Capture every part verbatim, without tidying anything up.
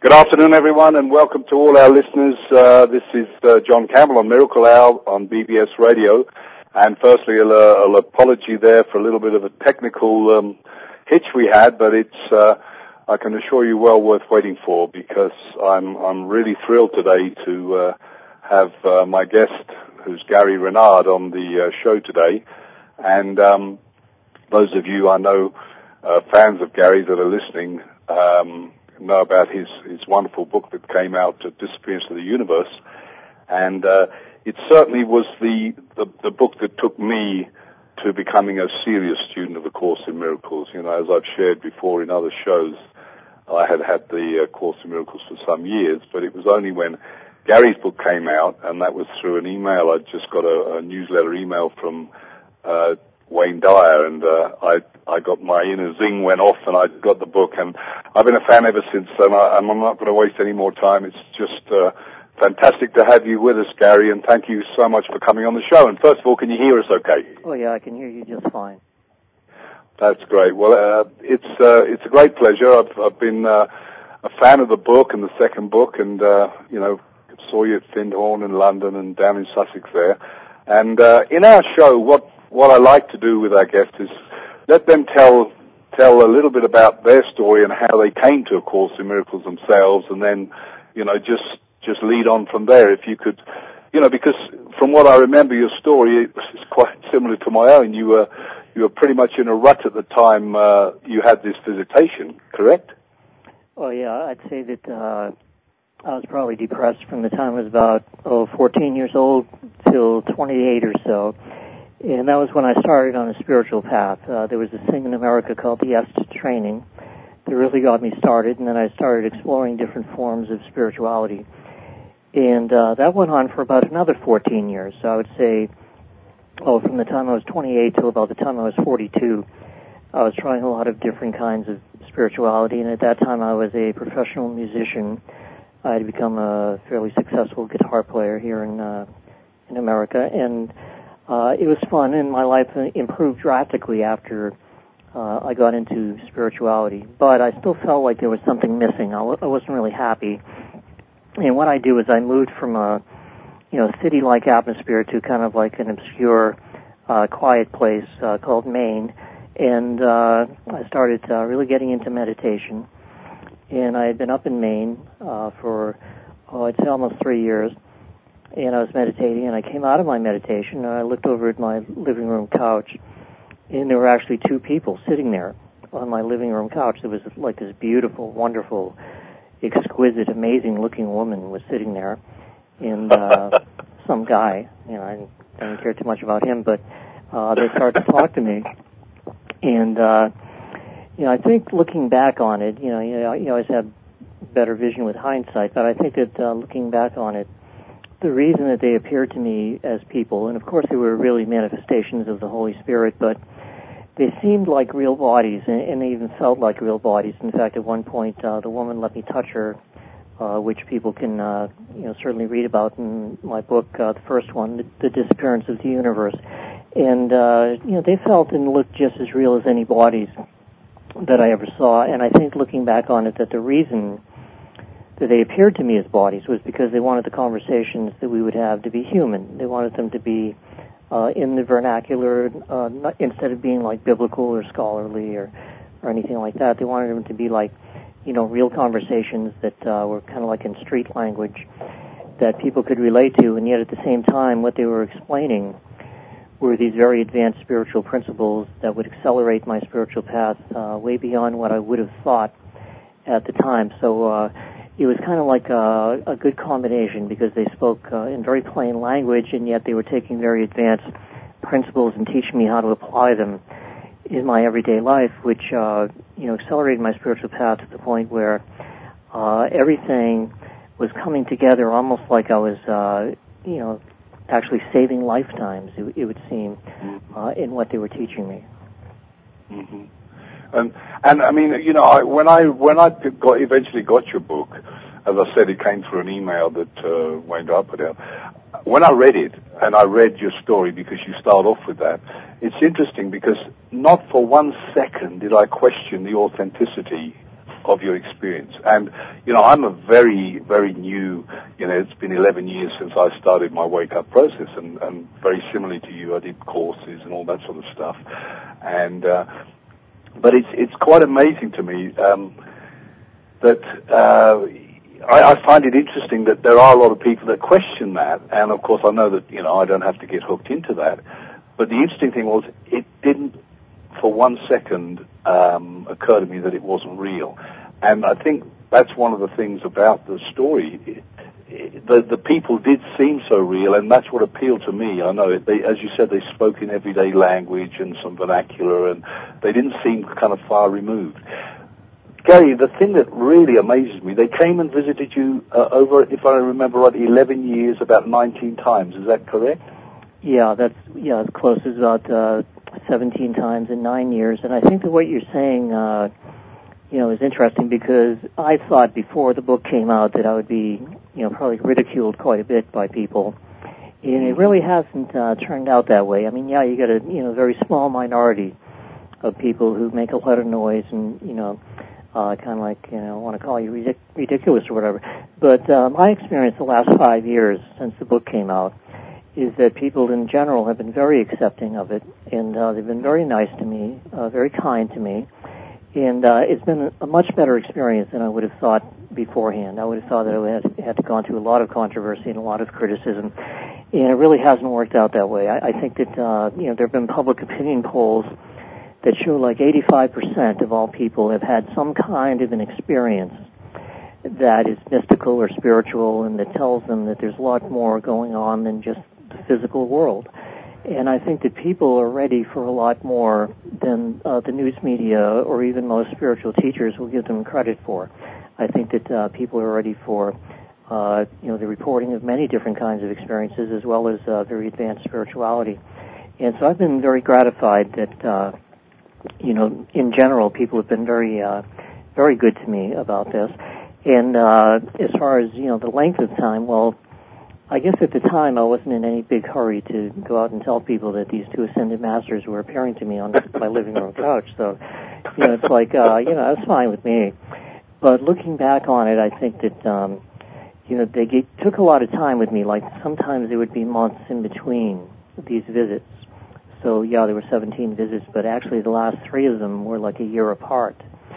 Good afternoon, everyone, and welcome to all our listeners. Uh, this is uh, John Campbell on Miracle Hour on B B S Radio. And firstly, an uh, apology there for a little bit of a technical um, hitch we had, but it's, uh, I can assure you, well worth waiting for, because I'm I'm really thrilled today to uh, have uh, my guest, who's Gary Renard, on the uh, show today. And um, those of you I know, uh, fans of Gary that are listening, um, know about his, his wonderful book that came out, uh, Disappearance of the Universe. And uh, it certainly was the, the, the book that took me to becoming a serious student of the Course in Miracles. You know, as I've shared before in other shows, I had had the uh, Course in Miracles for some years, but it was only when Gary's book came out, and that was through an email. I just got a, a newsletter email from uh, Wayne Dyer, and uh, I I got my inner zing went off, and I got the book, and I've been a fan ever since. And I, I'm not going to waste any more time. It's just uh, fantastic to have you with us, Gary, and thank you so much for coming on the show. And first of all, can you hear us okay? Oh yeah, I can hear you just fine. That's great. Well, uh, it's uh, it's a great pleasure. I've I've been uh, a fan of the book and the second book, and uh, you know, saw you at Findhorn in London and down in Sussex there. And uh, in our show, what What I like to do with our guests is let them tell tell a little bit about their story and how they came to A Course in Miracles themselves, and then, you know, just just lead on from there. If you could, you know, because from what I remember, your story is quite similar to my own. You were you were pretty much in a rut at the time uh, you had this visitation, correct? Oh yeah, I'd say that uh, I was probably depressed from the time I was about oh fourteen years old till twenty-eight or so. And that was when I started on a spiritual path. Uh, there was this thing in America called the EST training that really got me started, and then I started exploring different forms of spirituality. And uh, that went on for about another fourteen years. So I would say, oh, from the time I was twenty-eight till about the time I was forty-two, I was trying a lot of different kinds of spirituality. And at that time, I was a professional musician. I had become a fairly successful guitar player here in uh, in America, and Uh, it was fun, and my life improved drastically after uh, I got into spirituality. But I still felt like there was something missing. I, w- I wasn't really happy. And what I do is I moved from a, you know, city-like atmosphere to kind of like an obscure, uh, quiet place uh, called Maine. And uh, I started uh, really getting into meditation. And I had been up in Maine uh, for, oh, I'd say almost three years. And I was meditating, and I came out of my meditation, and I looked over at my living room couch, and there were actually two people sitting there on my living room couch. There was like this beautiful, wonderful, exquisite, amazing-looking woman was sitting there, and uh, some guy, you know, I didn't, I didn't care too much about him, but uh, they started to talk to me, and uh, you know, I think looking back on it, you know, you know, you always have better vision with hindsight, but I think that uh, looking back on it, the reason that they appeared to me as people, and of course they were really manifestations of the Holy Spirit, but they seemed like real bodies, and, and they even felt like real bodies. In fact, at one point, uh, the woman let me touch her, uh, which people can, uh, you know, certainly read about in my book, uh, the first one, the, the Disappearance of the Universe. And, uh, you know, they felt and looked just as real as any bodies that I ever saw. And I think looking back on it, that the reason that they appeared to me as bodies was because they wanted the conversations that we would have to be human. They wanted them to be uh, in the vernacular, uh, not, instead of being like biblical or scholarly or, or anything like that. They wanted them to be like, you know, real conversations that uh, were kind of like in street language that people could relate to, and yet at the same time what they were explaining were these very advanced spiritual principles that would accelerate my spiritual path uh, way beyond what I would have thought at the time. So uh, it was kind of like a, a good combination, because they spoke uh, in very plain language, and yet they were taking very advanced principles and teaching me how to apply them in my everyday life, which uh, you know accelerated my spiritual path to the point where uh, everything was coming together almost like I was, uh, you know, actually saving lifetimes, it, it would seem, uh, in what they were teaching me. Mm-hmm. And, and I mean, you know, I, when I when I got, eventually got your book, as I said, it came through an email that uh, Wayne Dyer put out. When I read it, and I read your story, because you start off with that, it's interesting because not for one second did I question the authenticity of your experience. And, you know, I'm a very, very new, you know, it's been eleven years since I started my wake-up process, and, and very similarly to you, I did courses and all that sort of stuff. And, uh, but it's, it's quite amazing to me, um, that, uh, I, I find it interesting that there are a lot of people that question that, and of course I know that, you know, I don't have to get hooked into that. But the interesting thing was, it didn't for one second um, occur to me that it wasn't real. And I think that's one of the things about the story. It, it, the, the people did seem so real, and that's what appealed to me. I know, it, they, as you said, they spoke in everyday language and some vernacular, and they didn't seem kind of far removed. Gary, the thing that really amazes me, they came and visited you uh, over, if I remember right, eleven years, about nineteen times. Is that correct? Yeah, that's yeah, it's close. It's about uh, seventeen times in nine years. And I think that what you're saying, uh, you know, is interesting, because I thought before the book came out that I would be, you know, probably ridiculed quite a bit by people. And it really hasn't uh, turned out that way. I mean, yeah, you got a, you know, very small minority of people who make a lot of noise and, you know, Uh, kind of like, you know, want to call you ridic- ridiculous or whatever. But uh, my experience the last five years since the book came out is that people in general have been very accepting of it, and uh, they've been very nice to me, uh, very kind to me, and uh, it's been a much better experience than I would have thought beforehand. I would have thought that I would have had to gone through a lot of controversy and a lot of criticism, and it really hasn't worked out that way. I, I think that, uh, you know, there have been public opinion polls that show like eighty-five percent of all people have had some kind of an experience that is mystical or spiritual, and that tells them that there's a lot more going on than just the physical world. And I think that people are ready for a lot more than uh, the news media or even most spiritual teachers will give them credit for. I think that uh, people are ready for uh, you know, the reporting of many different kinds of experiences, as well as uh, very advanced spirituality. And so I've been very gratified that uh, you know, in general, people have been very, uh, very good to me about this. And uh, as far as, you know, the length of time, well, I guess at the time I wasn't in any big hurry to go out and tell people that these two ascended masters were appearing to me on my living room couch. So, you know, it's like, uh, you know, that's fine with me. But looking back on it, I think that, um, you know, they get, took a lot of time with me. Like sometimes there would be months in between these visits. So, yeah, there were seventeen visits, but actually the last three of them were like a year apart.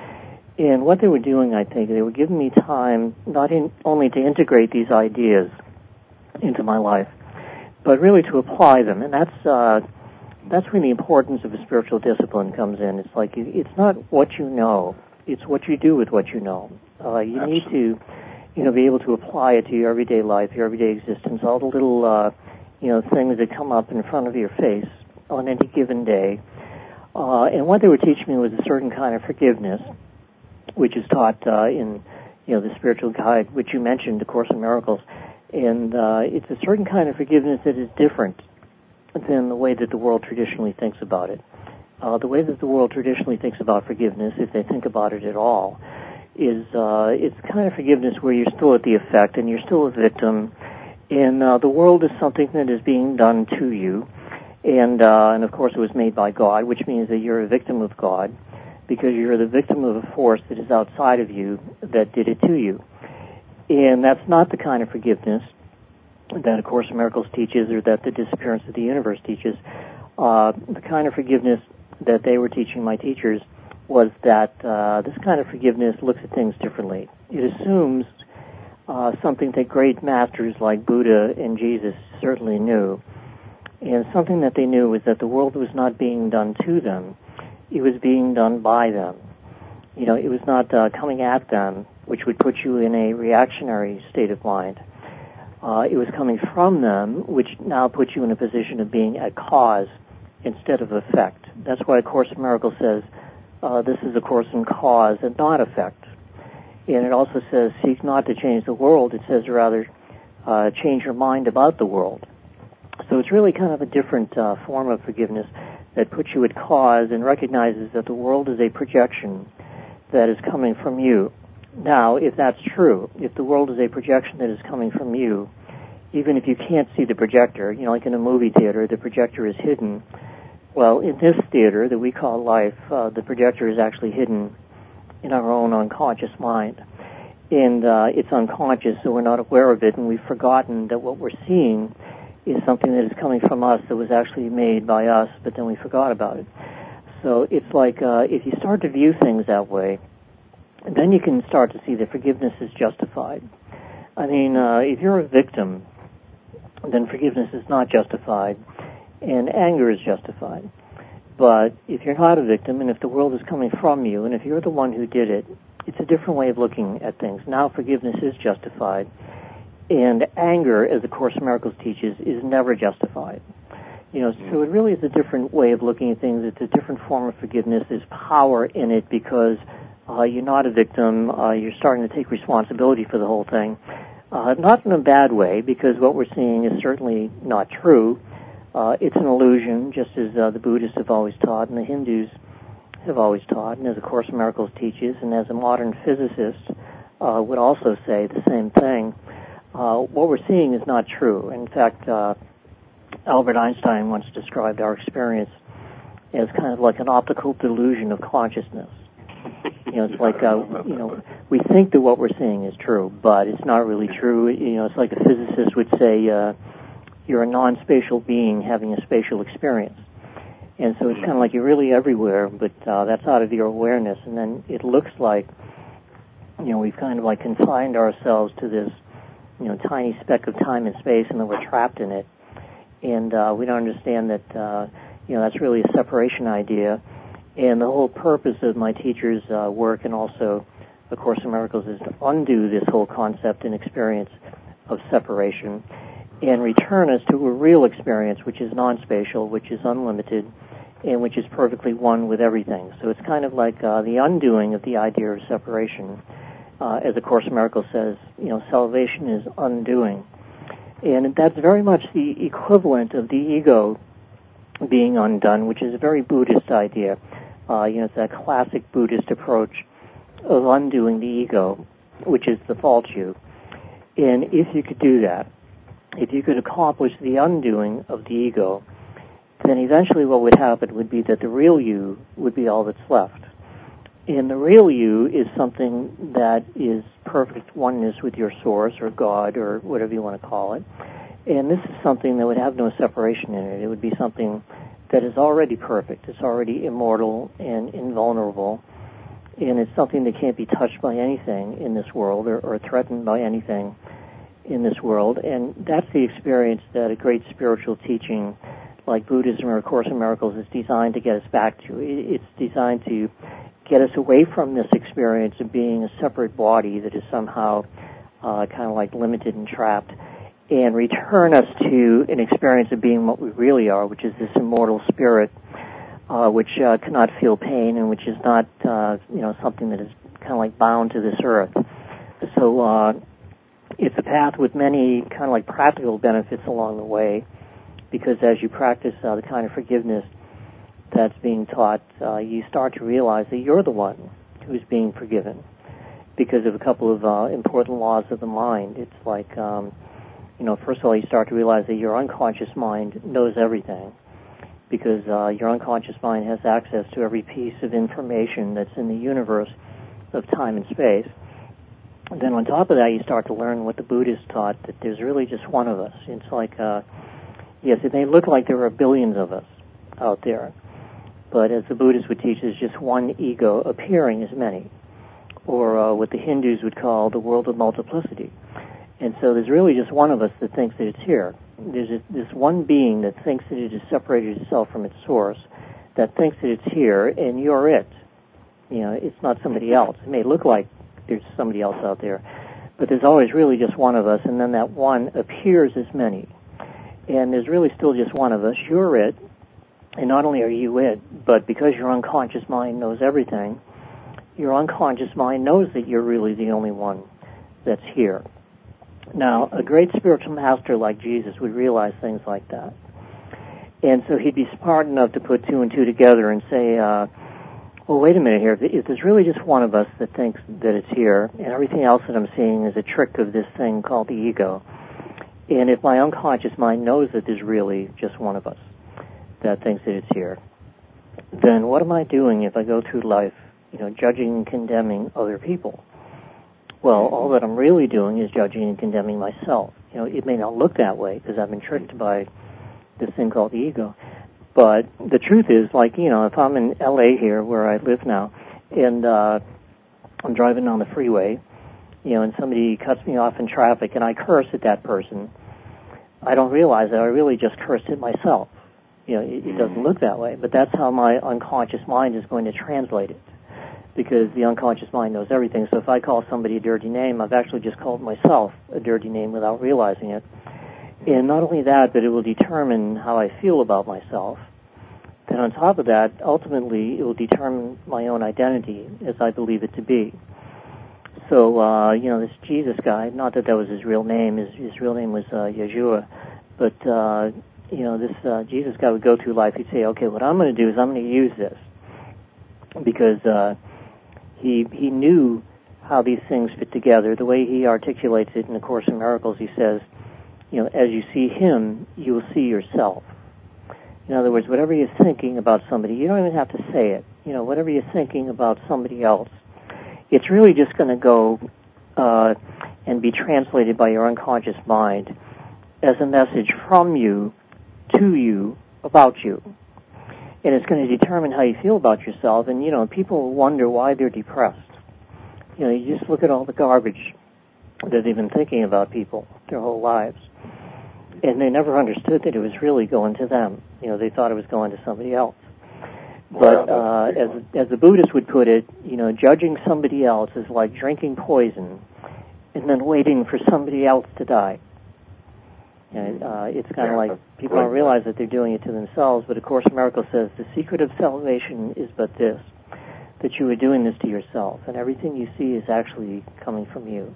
And what they were doing, I think, they were giving me time not in, only to integrate these ideas into my life, but really to apply them. And that's uh, that's when the importance of a spiritual discipline comes in. It's like you, it's not what you know, it's what you do with what you know. Uh, you Absolutely. need to, you know, be able to apply it to your everyday life, your everyday existence, all the little, uh, you know, things that come up in front of your face on any given day. Uh, and what they were teaching me was a certain kind of forgiveness, which is taught uh, in, you know, the spiritual guide, which you mentioned, the Course in Miracles. And uh, it's a certain kind of forgiveness that is different than the way that the world traditionally thinks about it. Uh, the way that the world traditionally thinks about forgiveness, if they think about it at all, is uh, it's kind of forgiveness where you're still at the effect and you're still a victim, and uh, the world is something that is being done to you. And, uh, and of course, it was made by God, which means that you're a victim of God, because you're the victim of a force that is outside of you that did it to you. And that's not the kind of forgiveness that A Course in Miracles teaches, or that the Disappearance of the Universe teaches. Uh, the kind of forgiveness that they were teaching my teachers was that uh, this kind of forgiveness looks at things differently. It assumes uh, something that great masters like Buddha and Jesus certainly knew. And something that they knew was that the world was not being done to them. It was being done by them. You know, it was not uh, coming at them, which would put you in a reactionary state of mind. Uh, it was coming from them, which now puts you in a position of being a cause instead of effect. That's why A Course in Miracles says, uh, this is a course in cause and not effect. And it also says, seek not to change the world. It says, rather, uh, change your mind about the world. So it's really kind of a different uh, form of forgiveness that puts you at cause and recognizes that the world is a projection that is coming from you. Now, if that's true, if the world is a projection that is coming from you, even if you can't see the projector, you know, like in a movie theater, the projector is hidden. Well, in this theater that we call life, uh, the projector is actually hidden in our own unconscious mind. And uh, it's unconscious, so we're not aware of it, and we've forgotten that what we're seeing is something that is coming from us that was actually made by us, but then we forgot about it. So it's like uh, if you start to view things that way, then you can start to see that forgiveness is justified. I mean, uh, if you're a victim, then forgiveness is not justified, and anger is justified. But if you're not a victim, and if the world is coming from you, and if you're the one who did it, it's a different way of looking at things. Now forgiveness is justified, and anger, as the Course in Miracles teaches, is never justified. You know, so it really is a different way of looking at things. It's a different form of forgiveness. There's power in it because uh, you're not a victim. Uh, you're starting to take responsibility for the whole thing. Uh, not in a bad way, because what we're seeing is certainly not true. Uh, it's an illusion, just as uh, the Buddhists have always taught and the Hindus have always taught, and as the Course in Miracles teaches, and as a modern physicist uh, would also say the same thing. Uh, what we're seeing is not true. In fact, uh, Albert Einstein once described our experience as kind of like an optical delusion of consciousness. You know, it's like, uh, you know, we think that what we're seeing is true, but it's not really true. You know, it's like a physicist would say, uh, you're a non-spatial being having a spatial experience. And so it's kind of like you're really everywhere, but uh, that's out of your awareness. And then it looks like, you know, we've kind of like confined ourselves to this, you know, tiny speck of time and space, and then we're trapped in it. And uh, we don't understand that, uh, you know, that's really a separation idea. And the whole purpose of my teacher's uh, work, and also A Course in Miracles, is to undo this whole concept and experience of separation and return us to a real experience which is non-spatial, which is unlimited, and which is perfectly one with everything. So it's kind of like uh, the undoing of the idea of separation. Uh, as A Course in Miracles says, you know, salvation is undoing. And that's very much the equivalent of the ego being undone, which is a very Buddhist idea. Uh, you know, it's that classic Buddhist approach of undoing the ego, which is the false you. And if you could do that, if you could accomplish the undoing of the ego, then eventually what would happen would be that the real you would be all that's left. And the real you is something that is perfect oneness with your source or God or whatever you want to call it. And this is something that would have no separation in it. It would be something that is already perfect. It's already immortal and invulnerable. And it's something that can't be touched by anything in this world or, or threatened by anything in this world. And that's the experience that a great spiritual teaching like Buddhism or A Course in Miracles is designed to get us back to. It's designed to get us away from this experience of being a separate body that is somehow uh, kind of like limited and trapped, and return us to an experience of being what we really are, which is this immortal spirit, uh, which uh, cannot feel pain and which is not, uh, you know, something that is kind of like bound to this earth. So uh, it's a path with many kind of like practical benefits along the way, because as you practice uh, the kind of forgiveness that's being taught, uh, you start to realize that you're the one who's being forgiven because of a couple of uh, important laws of the mind. It's like, um, you know, first of all, you start to realize that your unconscious mind knows everything, because uh, your unconscious mind has access to every piece of information that's in the universe of time and space. And then on top of that, you start to learn what the Buddhists taught, that there's really just one of us. It's like, uh, yes, it may look like there are billions of us out there, but as the Buddhists would teach, there's just one ego appearing as many, or uh, what the Hindus would call the world of multiplicity. And so there's really just one of us that thinks that it's here. There's a, this one being that thinks that it has separated itself from its source, that thinks that it's here, and you're it. You know, it's not somebody else. It may look like there's somebody else out there, but there's always really just one of us, and then that one appears as many. And there's really still just one of us. You're it, and not only are you it, but because your unconscious mind knows everything, your unconscious mind knows that you're really the only one that's here. Now, a great spiritual master like Jesus would realize things like that. And so he'd be smart enough to put two and two together and say, uh, well, wait a minute here. If there's really just one of us that thinks that it's here, and everything else that I'm seeing is a trick of this thing called the ego, and if my unconscious mind knows that there's really just one of us that thinks that it's here, then what am I doing if I go through life you know, judging and condemning other people. Well, all that I'm really doing is judging and condemning myself. You know, it may not look that way because I've been tricked by this thing called the ego. But the truth is, like, you know, if I'm in L A here where I live now, and uh, I'm driving on the freeway, you know, and somebody cuts me off in traffic and I curse at that person, I don't realize that I really just cursed at myself. You know, it, it doesn't look that way, but that's how my unconscious mind is going to translate it, because the unconscious mind knows everything. So if I call somebody a dirty name, I've actually just called myself a dirty name without realizing it. And not only that, but it will determine how I feel about myself. Then on top of that, ultimately, it will determine my own identity as I believe it to be. So, uh, you know, this Jesus guy, not that that was his real name, his, his real name was uh, Yeshua, but, uh, you know, this uh, Jesus guy would go through life, he'd say, okay, what I'm going to do is I'm going to use this, because uh, he he knew how these things fit together. The way he articulates it in the Course in Miracles, he says, you know, as you see him, you will see yourself. In other words, whatever you're thinking about somebody, you don't even have to say it. You know, whatever you're thinking about somebody else, it's really just going to go uh, and be translated by your unconscious mind as a message from you to you about you. And it's going to determine how you feel about yourself. And, you know, people wonder why they're depressed. You know, you just look at all the garbage that they've been thinking about people their whole lives. And they never understood that it was really going to them. You know, they thought it was going to somebody else. But uh, as as the Buddhists would put it, you know, judging somebody else is like drinking poison and then waiting for somebody else to die. And, uh, it's kind of like people don't realize that they're doing it to themselves, but A Course in Miracles says the secret of salvation is but this, that you are doing this to yourself, and everything you see is actually coming from you.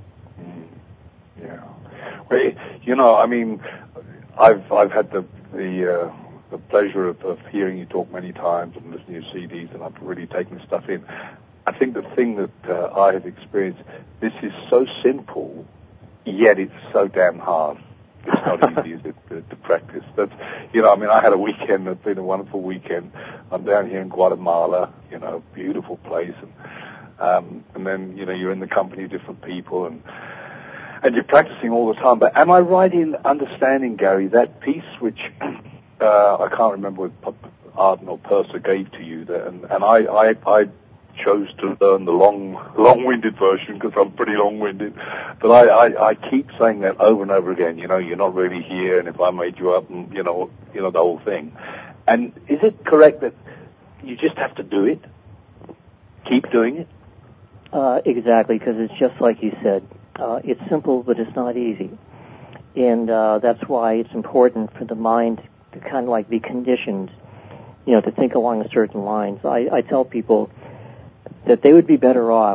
Yeah. Well, you know, I mean, I've I've had the the uh, the pleasure of, of hearing you talk many times and listening to C Ds, and I've really taken stuff in. I think the thing that uh, I have experienced, this is so simple, yet it's so damn hard. It's not easy, is it, to, to practice? But, you know, I mean, I had a weekend, it's been a wonderful weekend. I'm down here in Guatemala, you know, beautiful place. And, um, and then, you know, you're in the company of different people and and you're practicing all the time. But am I right in understanding, Gary, that piece which uh, I can't remember what Arden or Purser gave to you, there, and, and I, I, I chose to learn the long, long-winded version because I'm pretty long-winded. But I, I, I keep saying that over and over again. You know, you're not really here, and if I made you up, and you know, you know the whole thing. And is it correct that you just have to do it? Keep doing it? Uh, exactly, because it's just like you said. Uh, it's simple, but it's not easy. And uh, that's why it's important for the mind to kind of like be conditioned, you know, to think along certain lines. I, I tell people that they would be better off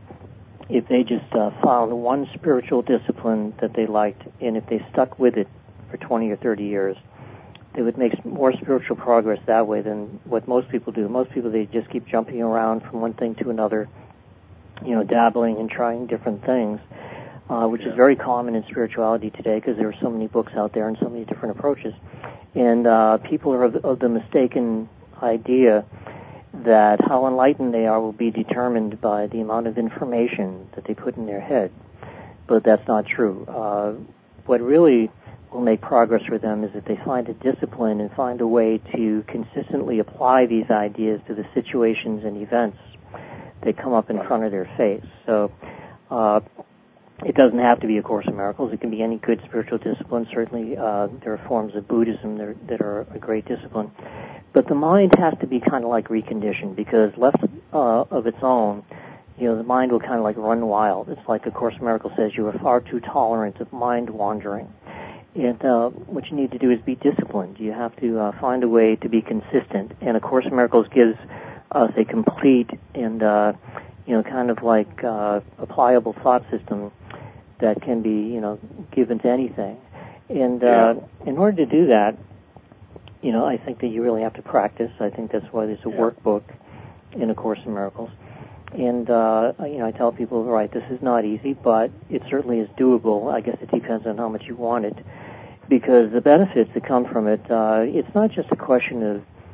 if they just uh, found one spiritual discipline that they liked, and if they stuck with it for twenty or thirty years, they would make more spiritual progress that way than what most people do. Most people, they just keep jumping around from one thing to another, you know, dabbling and trying different things, uh, which yeah. is very common in spirituality today because there are so many books out there and so many different approaches. And uh, people are of, of the mistaken idea that how enlightened they are will be determined by the amount of information that they put in their head. But that's not true. Uh, what really will make progress for them is if they find a discipline and find a way to consistently apply these ideas to the situations and events that come up in front of their face. So uh, it doesn't have to be A Course in Miracles. It can be any good spiritual discipline. Certainly uh, there are forms of Buddhism that are, that are a great discipline. But the mind has to be kind of like reconditioned, because left uh, of its own, you know, the mind will kind of like run wild. It's like A Course in Miracles says, you are far too tolerant of mind wandering. And uh, what you need to do is be disciplined. You have to uh, find a way to be consistent. And A Course in Miracles gives us a complete and, uh, you know, kind of like uh, applicable thought system that can be, you know, given to anything. And uh, yeah. in order to do that, you know, I think that you really have to practice. I think that's why there's a yeah. workbook in A Course in Miracles. And, uh, you know, I tell people, right, this is not easy, but it certainly is doable. I guess it depends on how much you want it. Because the benefits that come from it, uh, it's not just a question of,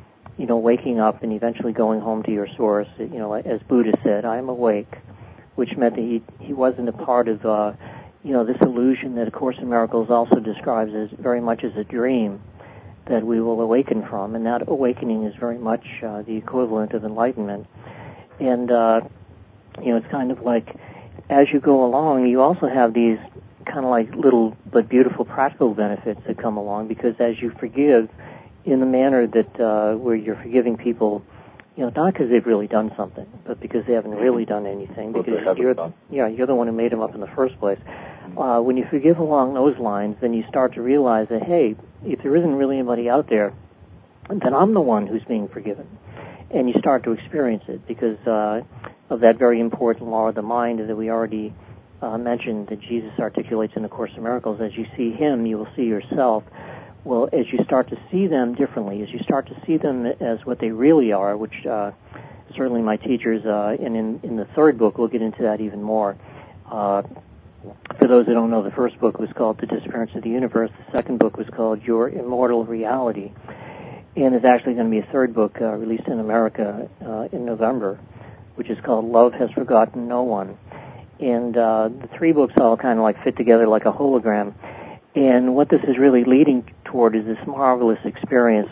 you know, waking up and eventually going home to your source. You know, as Buddha said, I am awake, which meant that he, he wasn't a part of, uh, you know, this illusion that A Course in Miracles also describes as very much as a dream that we will awaken from, and that awakening is very much uh, the equivalent of enlightenment. And, uh, you know, it's kind of like, as you go along, you also have these kind of like little but beautiful practical benefits that come along, because as you forgive in the manner that uh, where you're forgiving people, you know, not because they've really done something, but because they haven't really done anything, What because you're, done. yeah, you're the one who made them up in the first place. Uh, when you forgive along those lines, then you start to realize that, hey, if there isn't really anybody out there, then I'm the one who's being forgiven. And you start to experience it because uh, of that very important law of the mind that we already uh, mentioned that Jesus articulates in the Course in Miracles. As you see him, you will see yourself. Well, as you start to see them differently, as you start to see them as what they really are, which uh, certainly my teachers, uh, and in, in the third book, we'll get into that even more. Uh, for those who don't know, the first book was called The Disappearance of the Universe. The second book was called Your Immortal Reality. And there's actually going to be a third book uh, released in America uh, in November, which is called Love Has Forgotten No One. And uh, the three books all kind of like fit together like a hologram. And what this is really leading toward is this marvelous experience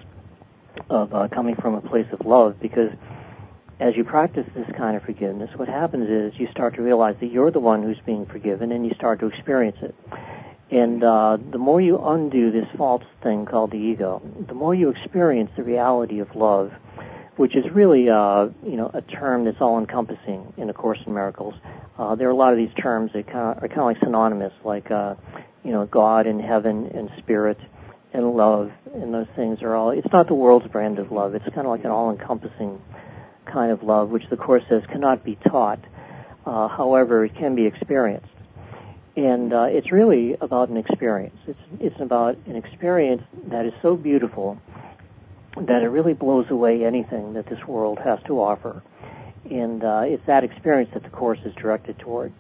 of uh, coming from a place of love, because as you practice this kind of forgiveness, what happens is you start to realize that you're the one who's being forgiven, and you start to experience it. And uh, the more you undo this false thing called the ego, the more you experience the reality of love, which is really, uh, you know, a term that's all-encompassing in A Course in Miracles. Uh, there are a lot of these terms that kind of, are kind of like synonymous, like, uh, you know, God and heaven and spirit and love, and those things are all, it's not the world's brand of love. It's kind of like an all-encompassing kind of love, which the Course says cannot be taught. Uh, however, it can be experienced. And uh, it's really about an experience. It's it's about an experience that is so beautiful that it really blows away anything that this world has to offer. And uh, it's that experience that the Course is directed toward.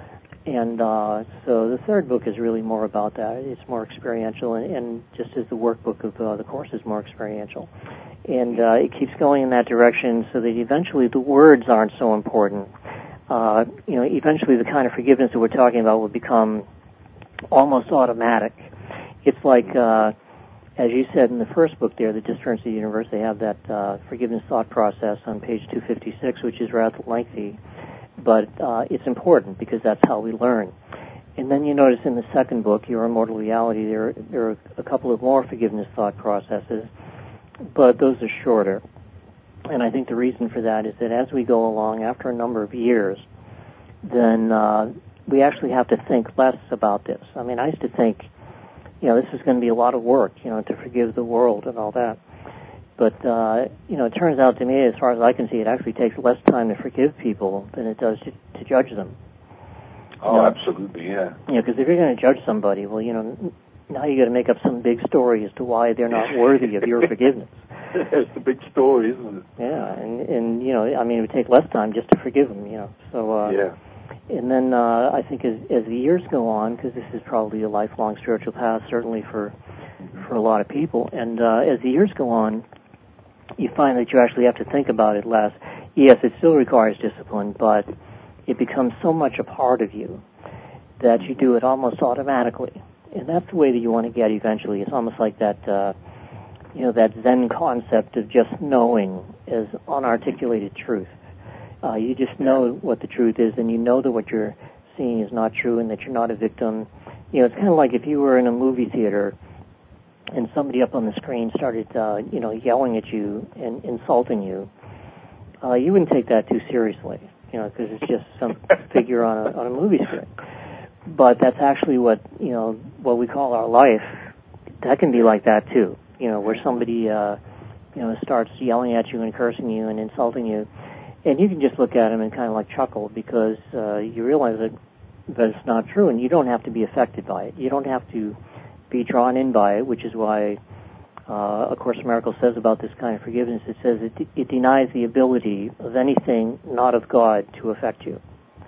And uh, so the third book is really more about that. It's more experiential, and, and just as the workbook of uh, the Course is more experiential. And uh, it keeps going in that direction so that eventually the words aren't so important. Uh, you know, eventually the kind of forgiveness that we're talking about will become almost automatic. It's like, uh, as you said in the first book there, The Disappearance of the Universe, they have that uh, forgiveness thought process on page two fifty-six, which is rather lengthy, but uh, it's important because that's how we learn. And then you notice in the second book, Your Immortal Reality, there, there are a couple of more forgiveness thought processes, but those are shorter. And I think the reason for that is that as we go along, after a number of years, then uh, we actually have to think less about this. I mean, I used to think, you know, this is going to be a lot of work, you know, to forgive the world and all that. But, uh, you know, it turns out to me, as far as I can see, it actually takes less time to forgive people than it does to, to judge them. Oh, you know, absolutely, yeah. You know, because if you're going to judge somebody, well, you know, now you got to make up some big story as to why they're not worthy of your forgiveness. It's the big story, isn't it? Yeah, and, and, you know, I mean, it would take less time just to forgive them, you know. So, uh, yeah. And then uh, I think as, as the years go on, because this is probably a lifelong spiritual path, certainly for for a lot of people, and uh, as the years go on, you find that you actually have to think about it less. Yes, it still requires discipline, but it becomes so much a part of you that you do it almost automatically. And that's the way that you want to get eventually. It's almost like that, uh, you know, that Zen concept of just knowing as unarticulated truth. Uh, you just know what the truth is, and you know that what you're seeing is not true and that you're not a victim. You know, it's kind of like if you were in a movie theater and somebody up on the screen started, uh, you know, yelling at you and insulting you. Uh, you wouldn't take that too seriously, you know, because it's just some figure on a, on a movie screen. But that's actually what, you know, what we call our life. That can be like that too, you know, where somebody, uh, you know, starts yelling at you and cursing you and insulting you. And you can just look at them and kind of like chuckle because uh, you realize that, that it's not true, and you don't have to be affected by it. You don't have to be drawn in by it, which is why uh, A Course in Miracles says about this kind of forgiveness. It says it, it denies the ability of anything not of God to affect you.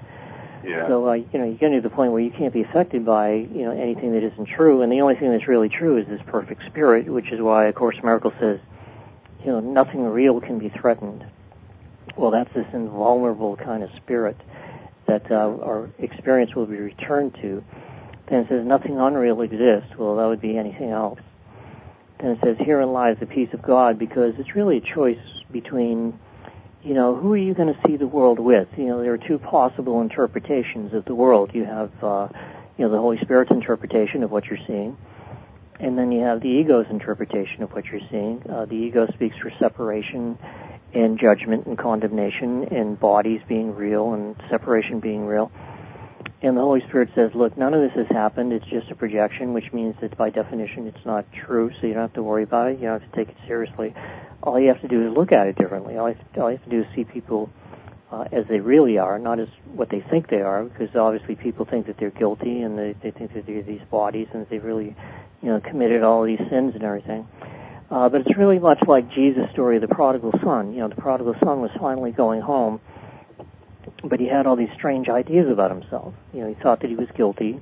Yeah. So, uh, you know, you get to the point where you can't be affected by, you know, anything that isn't true, and the only thing that's really true is this perfect spirit, which is why A Course in Miracles says you know, nothing real can be threatened. Well, that's this invulnerable kind of spirit that uh, our experience will be returned to. Then it says nothing unreal exists. Well, that would be anything else. Then it says herein lies the peace of God, because it's really a choice between, you know, who are you going to see the world with? You know, there are two possible interpretations of the world. You have, uh, you know, the Holy Spirit's interpretation of what you're seeing, and then you have the ego's interpretation of what you're seeing. Uh, the ego speaks for separation and judgment and condemnation and bodies being real and separation being real. And the Holy Spirit says, look, none of this has happened. It's just a projection, which means that by definition it's not true, so you don't have to worry about it. You don't have to take it seriously. All you have to do is look at it differently. All you have to, all you have to do is see people uh, as they really are, not as what they think they are, because obviously people think that they're guilty and they, they think that they're these bodies and that they've really, you know, committed all these sins and everything. Uh, but it's really much like Jesus' story of the prodigal son. You know, the prodigal son was finally going home, but he had all these strange ideas about himself. You know, he thought that he was guilty,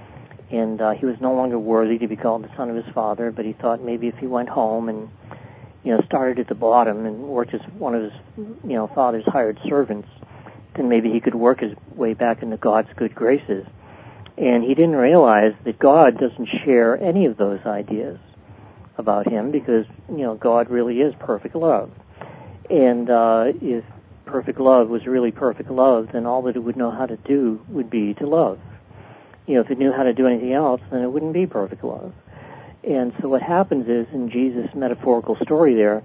and uh, he was no longer worthy to be called the son of his father, but he thought maybe if he went home and, you know, started at the bottom and worked as one of his, you know, father's hired servants, then maybe he could work his way back into God's good graces. And he didn't realize that God doesn't share any of those ideas about him, because, you know, God really is perfect love. And uh, if perfect love was really perfect love, then all that it would know how to do would be to love. You know, if it knew how to do anything else, then it wouldn't be perfect love. And so what happens is, in Jesus' metaphorical story there,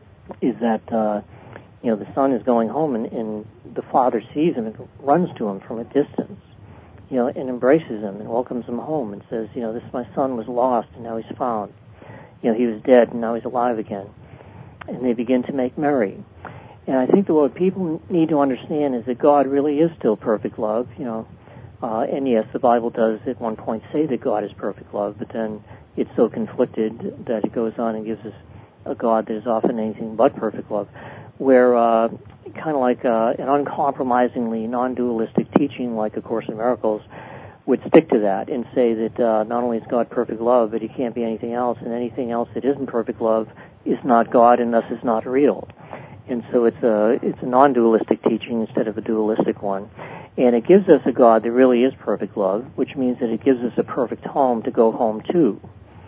is that, uh, you know, the son is going home, and, and the father sees him and runs to him from a distance, you know, and embraces him and welcomes him home and says, you know, this my son was lost and now he's found. You know, he was dead and now he's alive again. And they begin to make merry. And I think that what people need to understand is that God really is still perfect love, you know. Uh, and yes, the Bible does at one point say that God is perfect love, but then it's so conflicted that it goes on and gives us a God that is often anything but perfect love, where uh, kind of like uh, an uncompromisingly non-dualistic teaching like A Course in Miracles would stick to that and say that uh, not only is God perfect love, but he can't be anything else, and anything else that isn't perfect love is not God and thus is not real. And so it's a it's a non-dualistic teaching instead of a dualistic one. And it gives us a God that really is perfect love, which means that it gives us a perfect home to go home to.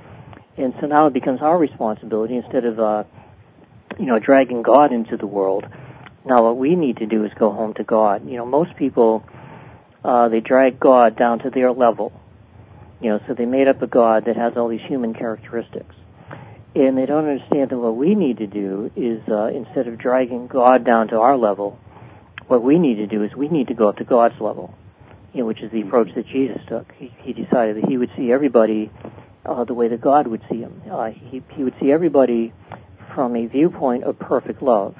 And so now it becomes our responsibility, instead of, uh, you know, dragging God into the world. Now what we need to do is go home to God. You know, most people, uh, they drag God down to their level. You know, so they made up a God that has all these human characteristics. And they don't understand that what we need to do is, uh, instead of dragging God down to our level, what we need to do is we need to go up to God's level, you know, which is the approach that Jesus took. He, he decided that he would see everybody uh, the way that God would see him. Uh, he, he would see everybody from a viewpoint of perfect love.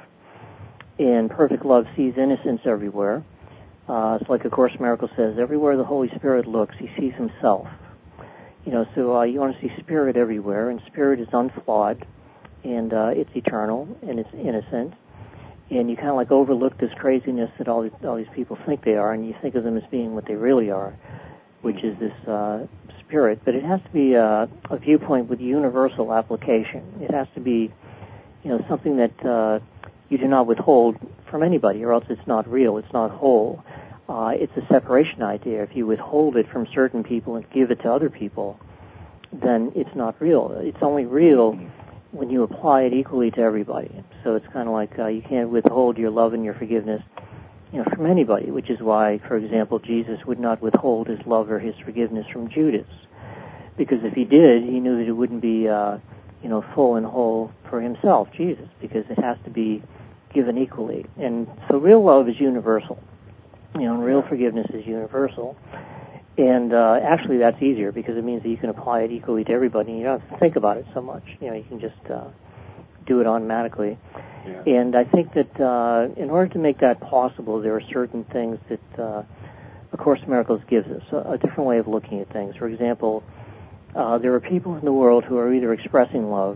And perfect love sees innocence everywhere. Uh, it's like A Course in Miracles says, everywhere the Holy Spirit looks, he sees himself. You know, so uh, you want to see spirit everywhere, and spirit is unflawed, and uh, it's eternal, and it's innocent. And you kind of like overlook this craziness that all these, all these people think they are, and you think of them as being what they really are, which is this uh, spirit. But it has to be uh, a viewpoint with universal application. It has to be, you know, something that uh, you do not withhold from anybody, or else it's not real, it's not whole. Uh, it's a separation idea. If you withhold it from certain people and give it to other people, then it's not real. It's only real when you apply it equally to everybody. So it's kind of like uh, you can't withhold your love and your forgiveness, you know, from anybody, which is why, for example, Jesus would not withhold his love or his forgiveness from Judas. Because if he did, he knew that it wouldn't be, uh, you know, full and whole for himself, Jesus, because it has to be given equally. And so real love is universal. You know, and real forgiveness is universal. And uh, actually that's easier because it means that you can apply it equally to everybody and you don't have to think about it so much. You know, you can just uh, do it automatically. Yeah. And I think that uh, in order to make that possible, there are certain things that uh, A Course in Miracles gives us, a, a different way of looking at things. For example, uh, there are people in the world who are either expressing love,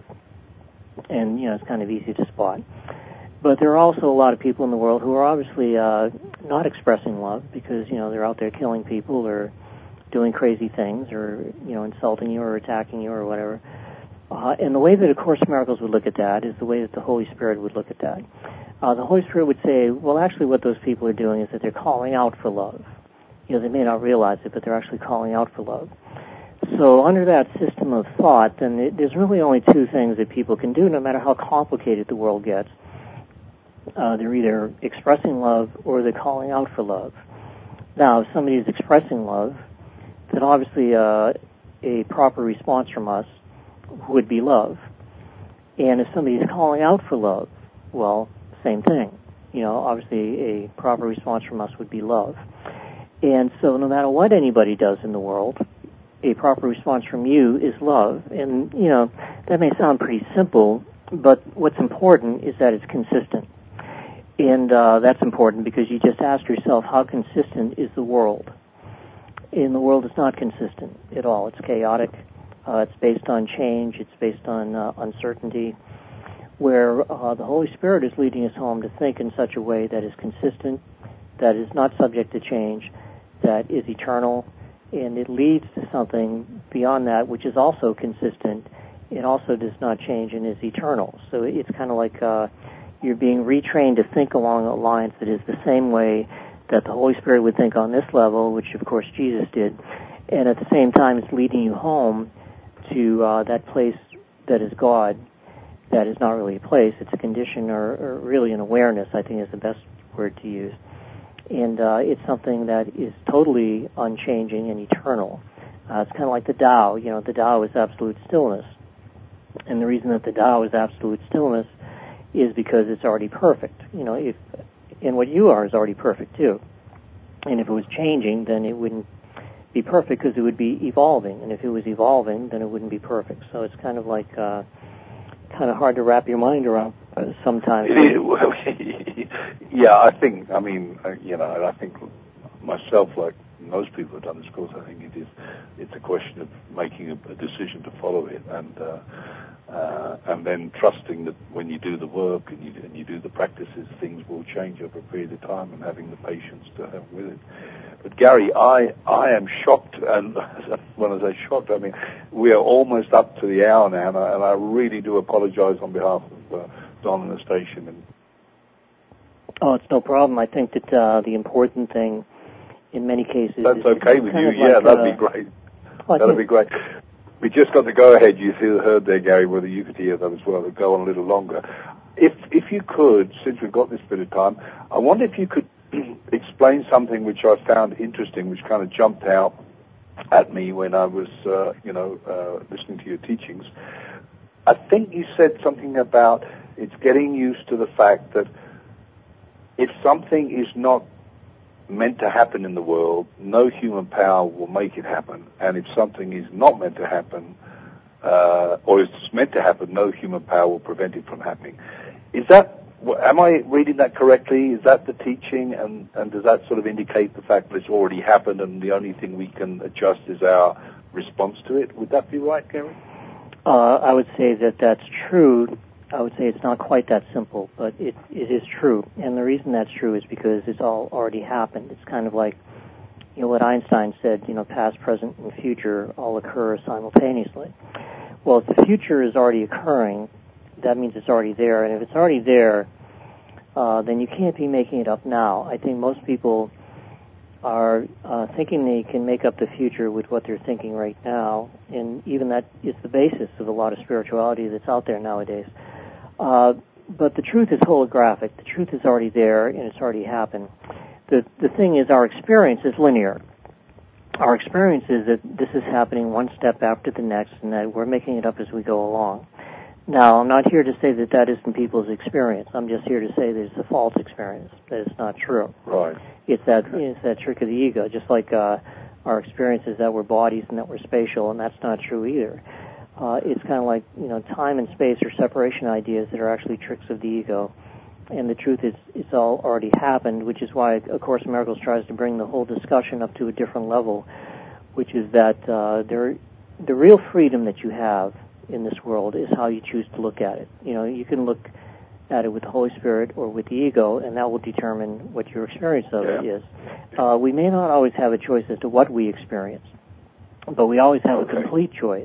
and, you know, it's kind of easy to spot. But there are also a lot of people in the world who are obviously uh, not expressing love because, you know, they're out there killing people or doing crazy things or, you know, insulting you or attacking you or whatever. Uh, and the way that A Course in Miracles would look at that is the way that the Holy Spirit would look at that. Uh, the Holy Spirit would say, well, actually what those people are doing is that they're calling out for love. You know, they may not realize it, but they're actually calling out for love. So under that system of thought, then it, there's really only two things that people can do, no matter how complicated the world gets. Uh, they're either expressing love or they're calling out for love. Now, if somebody is expressing love, then obviously uh, a proper response from us would be love. And if somebody is calling out for love, well, same thing. You know, obviously a proper response from us would be love. And so no matter what anybody does in the world, a proper response from you is love. And, you know, that may sound pretty simple, but what's important is that it's consistent. And uh, that's important because you just ask yourself, how consistent is the world? And the world is not consistent at all. It's chaotic. Uh, it's based on change. It's based on uh, uncertainty, where uh, the Holy Spirit is leading us home to think in such a way that is consistent, that is not subject to change, that is eternal, and it leads to something beyond that which is also consistent. It also does not change and is eternal. So it's kind of like uh, you're being retrained to think along a line that is the same way that the Holy Spirit would think on this level, which of course Jesus did, and at the same time it's leading you home to uh, that place that is God. That is not really a place, it's a condition or, or really an awareness, I think is the best word to use. And uh, it's something that is totally unchanging and eternal. Uh, it's kind of like the Tao. You know, the Tao is absolute stillness. And the reason that the Tao is absolute stillness is because it's already perfect. You know, if and what you are is already perfect too. And if it was changing, then it wouldn't be perfect because it would be evolving. And if it was evolving, then it wouldn't be perfect. So it's kind of like uh, kind of hard to wrap your mind around uh, sometimes. Yeah, I think, I mean, uh, you know, I think myself, like most people who have done this course, I think it is, it's a question of making a, a decision to follow it, and uh, uh, and then trusting that when you do the work and you, and you do the practices, things will change over a period of time, and having the patience to have with it. But Gary, I, I am shocked, and when I say shocked, I mean, we are almost up to the hour now, and I, and I really do apologize on behalf of uh, Don and the station. And oh, it's no problem. I think that uh, the important thing in many cases That's is okay with you, yeah, like, that'd uh, be great. Well, that'd be great. We just got the go-ahead. You heard there, Gary, whether you could hear that as well. It'll go on a little longer. If if you could, since we've got this bit of time, I wonder if you could explain something which I found interesting, which kind of jumped out at me when I was, uh, you know, uh, listening to your teachings. I think you said something about it's getting used to the fact that if something is not meant to happen in the world, no human power will make it happen. And if something is not meant to happen, uh, or it's meant to happen, no human power will prevent it from happening. Is that, am I reading that correctly? Is that the teaching? And, and does that sort of indicate the fact that it's already happened and the only thing we can adjust is our response to it? Would that be right, Gary? Uh, I would say that that's true. I would say it's not quite that simple, but it it is true. And the reason that's true is because it's all already happened. It's kind of like, you know, what Einstein said, you know, past, present, and future all occur simultaneously. Well, if the future is already occurring, that means it's already there. And if it's already there, uh, then you can't be making it up now. I think most people are uh, thinking they can make up the future with what they're thinking right now, and even that is the basis of a lot of spirituality that's out there nowadays. Uh, but the truth is holographic. The truth is already there, and it's already happened. The the thing is, our experience is linear. Our experience is that this is happening one step after the next, and that we're making it up as we go along. Now, I'm not here to say that that isn't people's experience. I'm just here to say that it's a false experience, that it's not true. Right. It's that it's that trick of the ego, just like uh, our experience is that we're bodies and that we're spatial, and that's not true either. Uh, it's kind of like, you know, time and space are separation ideas that are actually tricks of the ego. And the truth is, it's all already happened, which is why A Course in Miracles tries to bring the whole discussion up to a different level, which is that uh, there, the real freedom that you have in this world is how you choose to look at it. You know, you can look at it with the Holy Spirit or with the ego, and that will determine what your experience of yeah. it is. Uh, we may not always have a choice as to what we experience, but we always have okay. a complete choice.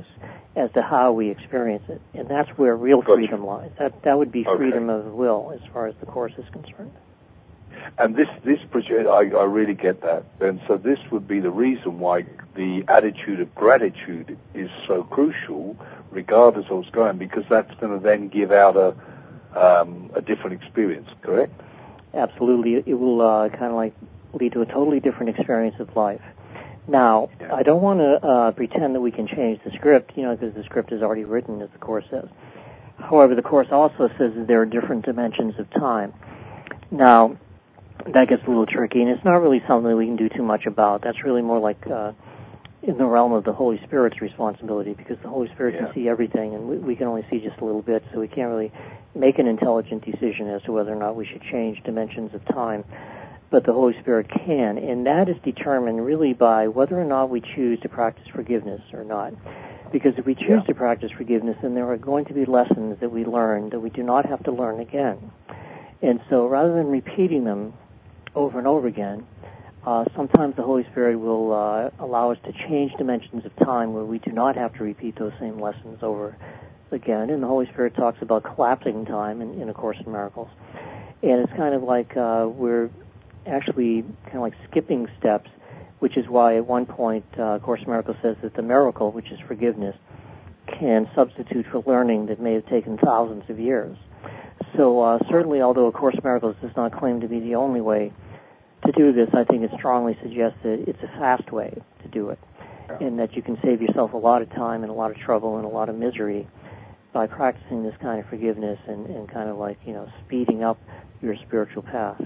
as to how we experience it. And that's where real freedom lies. That that would be okay. freedom of will as far as the Course is concerned. And this, this project, I, I really get that. And so this would be the reason why the attitude of gratitude is so crucial, regardless of what's going on, because that's going to then give out a um, a different experience, correct? Absolutely. It will uh, kind of like lead to a totally different experience of life. Now, yeah. I don't want to uh, pretend that we can change the script, you know, because the script is already written, as the Course says. However, the Course also says that there are different dimensions of time. Now, that gets a little tricky, and it's not really something that we can do too much about. That's really more like uh, in the realm of the Holy Spirit's responsibility, because the Holy Spirit yeah. can see everything, and we, we can only see just a little bit, so we can't really make an intelligent decision as to whether or not we should change dimensions of time. But the Holy Spirit can, and that is determined really by whether or not we choose to practice forgiveness or not. Because if we choose yeah. to practice forgiveness, then there are going to be lessons that we learn that we do not have to learn again. And so rather than repeating them over and over again, uh, sometimes the Holy Spirit will uh, allow us to change dimensions of time where we do not have to repeat those same lessons over again. And the Holy Spirit talks about collapsing time in, in A Course in Miracles. And it's kind of like uh, we're actually kind of like skipping steps, which is why at one point uh, A Course in Miracles says that the miracle, which is forgiveness, can substitute for learning that may have taken thousands of years. So uh, certainly, although A Course in Miracles does not claim to be the only way to do this, I think it strongly suggests that it's a fast way to do it, yeah. and that you can save yourself a lot of time and a lot of trouble and a lot of misery by practicing this kind of forgiveness and, and kind of like, you know, speeding up your spiritual path.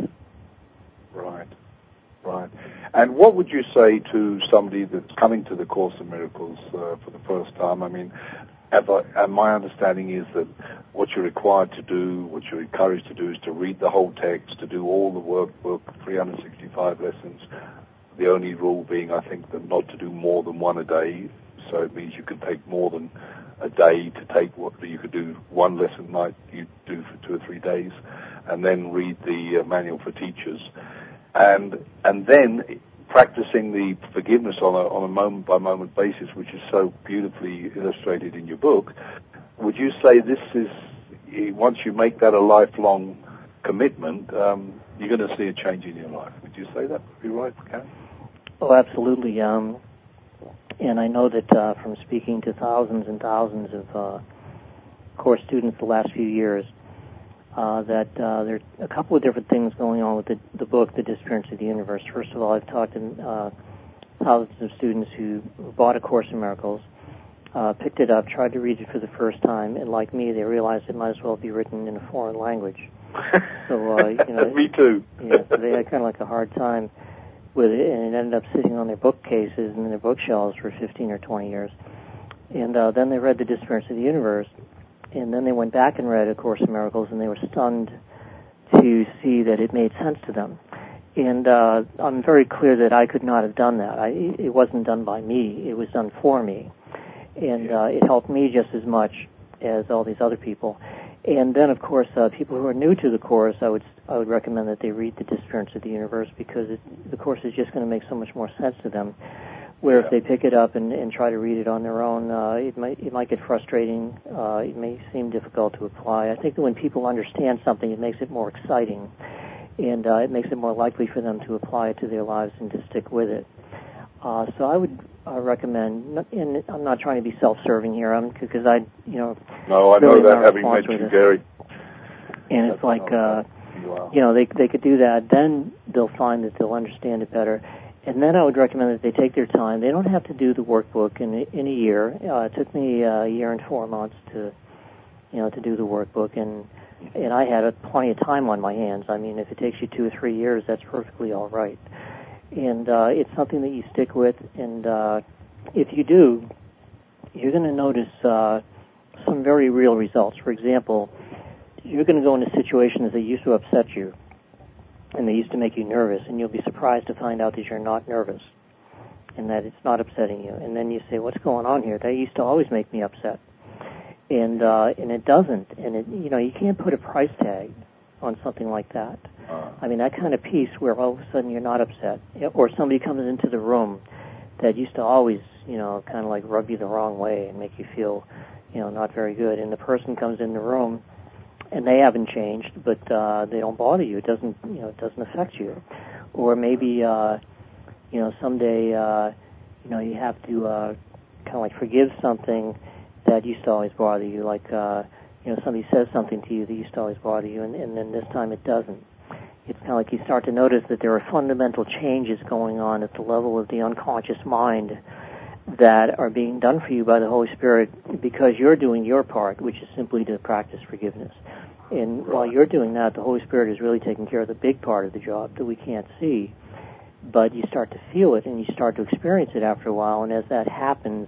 Right, right. And what would you say to somebody that's coming to the Course in Miracles uh, for the first time? I mean, have I, and my understanding is that what you're required to do, what you're encouraged to do, is to read the whole text, to do all the workbook, three hundred sixty-five lessons. The only rule being, I think, that not to do more than one a day. So it means you can take more than a day to take what you could do one lesson night you do for two or three days, and then read the uh, manual for teachers, and and then practicing the forgiveness on a on a moment by moment basis, which is so beautifully illustrated in your book. Would you say this is, once you make that a lifelong commitment, um, you're going to see a change in your life? Would you say that would be right, Karen? Oh, absolutely. Um, and I know that uh, from speaking to thousands and thousands of uh, Course students the last few years, uh, that uh, there are a couple of different things going on with the, the book, The Disappearance of the Universe. First of all, I've talked to uh, thousands of students who bought A Course in Miracles, uh, picked it up, tried to read it for the first time, and like me, they realized it might as well be written in a foreign language. So, uh, you know, me too. Yeah, so they had kind of like a hard time with it, and it ended up sitting on their bookcases and in their bookshelves for fifteen or twenty years. And uh, then they read The Disappearance of the Universe, and then they went back and read A Course in Miracles, and they were stunned to see that it made sense to them. And uh, I'm very clear that I could not have done that. I, it wasn't done by me. It was done for me. And uh, it helped me just as much as all these other people. And then, of course, uh, people who are new to the Course, I would I would recommend that they read The Disappearance of the Universe, because it, the Course is just going to make so much more sense to them. Where yeah. if they pick it up and, and try to read it on their own, uh, it might it might get frustrating. Uh, it may seem difficult to apply. I think that when people understand something, it makes it more exciting, and uh, it makes it more likely for them to apply it to their lives and to stick with it. Uh, so I would uh, recommend, and I'm not trying to be self-serving here, I'm because I, you know, no, I really know that having met you, Gary. And That's it's like, uh, you, you know, they they could do that. Then they'll find that they'll understand it better. And then I would recommend that they take their time. They don't have to do the workbook in a, in a year. Uh, it took me a year and four months to, you know, to do the workbook, and and I had a, plenty of time on my hands. I mean, if it takes you two or three years, that's perfectly all right. And uh, it's something that you stick with, and uh, if you do, you're going to notice uh, some very real results. For example, you're going to go into situations that used to upset you, and they used to make you nervous, and you'll be surprised to find out that you're not nervous, and that it's not upsetting you. And then you say, what's going on here? That used to always make me upset. And uh, and it doesn't. And, it, you know, you can't put a price tag on something like that. I mean, that kind of peace where all of a sudden you're not upset, or somebody comes into the room that used to always, you know, kind of like rub you the wrong way and make you feel, you know, not very good. And the person comes in the room, and they haven't changed, but uh, they don't bother you. It doesn't, you know, it doesn't affect you. Or maybe, uh, you know, someday, uh, you know, you have to uh, kind of like forgive something that used to always bother you. Like, uh, you know, somebody says something to you that used to always bother you, and, and then this time it doesn't. It's kind of like you start to notice that there are fundamental changes going on at the level of the unconscious mind that are being done for you by the Holy Spirit because you're doing your part, which is simply to practice forgiveness. And while you're doing that, the Holy Spirit is really taking care of the big part of the job that we can't see. But you start to feel it and you start to experience it after a while, and as that happens,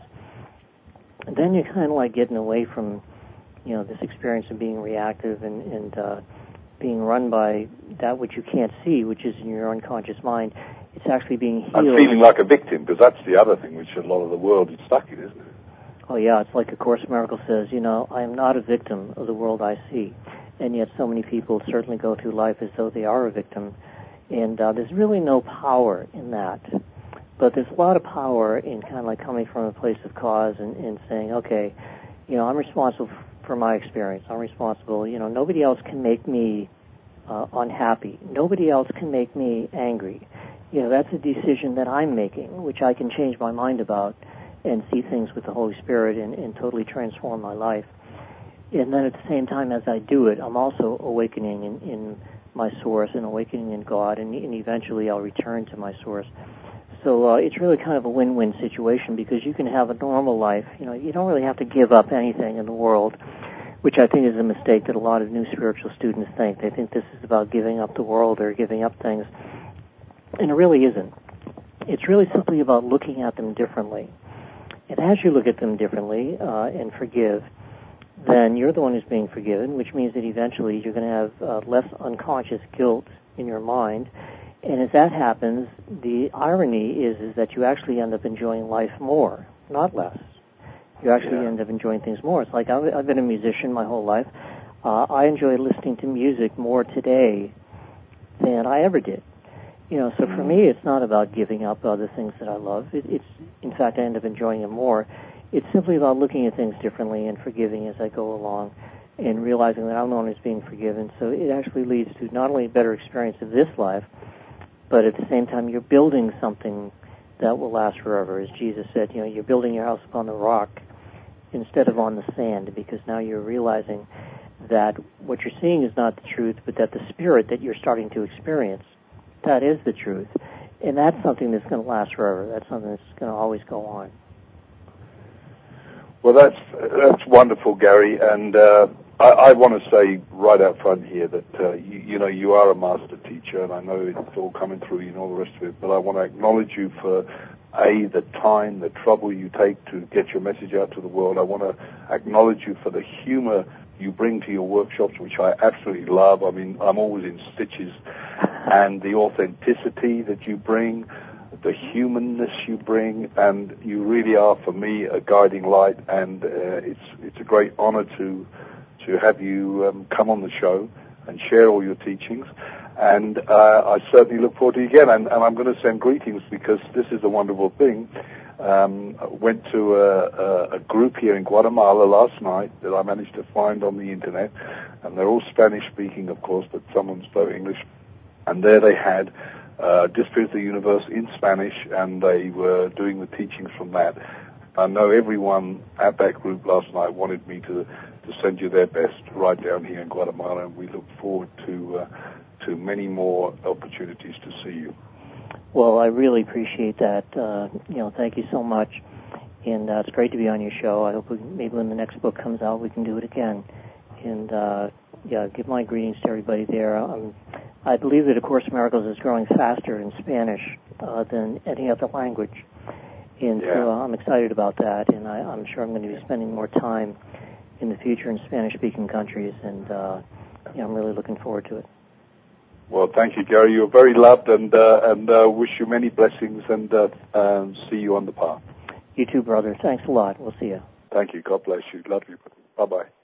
then you're kind of like getting away from, you know, this experience of being reactive and, and uh, being run by that which you can't see, which is in your unconscious mind. It's actually being healed. I'm feeling like a victim, because that's the other thing which a lot of the world is stuck in, isn't it? Oh, yeah, it's like A Course in Miracles says, you know, I am not a victim of the world I see. And yet so many people certainly go through life as though they are a victim. And uh, there's really no power in that. But there's a lot of power in kind of like coming from a place of cause and, and saying, okay, you know, I'm responsible for my experience. I'm responsible. You know, nobody else can make me uh, unhappy. Nobody else can make me angry. You know, that's a decision that I'm making, which I can change my mind about and see things with the Holy Spirit and, and totally transform my life. And then at the same time as I do it, I'm also awakening in, in my source and awakening in God, and, and eventually I'll return to my source. So uh, it's really kind of a win-win situation because you can have a normal life. You know, you don't really have to give up anything in the world, which I think is a mistake that a lot of new spiritual students think. They think this is about giving up the world or giving up things, and it really isn't. It's really simply about looking at them differently. And as you look at them differently uh, and forgive, then you're the one who's being forgiven, which means that eventually you're going to have uh, less unconscious guilt in your mind. And as that happens, the irony is, is that you actually end up enjoying life more, not less. You actually yeah. end up enjoying things more. It's like I've, I've been a musician my whole life. Uh, I enjoy listening to music more today than I ever did. You know, so for me, it's not about giving up other things that I love. It, it's, in fact, I end up enjoying them more. It's simply about looking at things differently and forgiving as I go along and realizing that I'm the one who's being forgiven. So it actually leads to not only a better experience of this life, but at the same time, you're building something that will last forever. As Jesus said, you know, you're building your house upon the rock instead of on the sand, because now you're realizing that what you're seeing is not the truth, but that the spirit that you're starting to experience, that is the truth. And that's something that's going to last forever. That's something that's going to always go on. Well, that's that's wonderful, Gary, and uh, I, I want to say right out front here that uh, you, you know you are a master teacher, and I know it's all coming through you and all the rest of it. But I want to acknowledge you for a the time, the trouble you take to get your message out to the world. I want to acknowledge you for the humor you bring to your workshops, which I absolutely love. I mean, I'm always in stitches, and the authenticity that you bring, the humanness you bring, and you really are, for me, a guiding light, and uh, it's it's a great honor to to have you um, come on the show and share all your teachings, and uh, I certainly look forward to you again, and, and I'm going to send greetings because this is a wonderful thing. Um, I went to a, a, a group here in Guatemala last night that I managed to find on the internet, and they're all Spanish-speaking, of course, but someone spoke English, and there they had Uh, Disappear of the Universe in Spanish, and they were doing the teachings from that. I know everyone at that group last night wanted me to, to send you their best right down here in Guatemala, and we look forward to uh, to many more opportunities to see you. Well, I really appreciate that. Uh, you know, thank you so much, and uh, it's great to be on your show. I hope we, maybe when the next book comes out, we can do it again. And uh, yeah, give my greetings to everybody there. Um, I believe that A Course in Miracles is growing faster in Spanish uh, than any other language. And yeah. so uh, I'm excited about that, and I, I'm sure I'm going to be spending more time in the future in Spanish-speaking countries, and uh, yeah, I'm really looking forward to it. Well, thank you, Gary. You're very loved, and uh, and uh, wish you many blessings, and uh, uh, see you on the path. You too, brother. Thanks a lot. We'll see you. Thank you. God bless you. Love you. Bye-bye.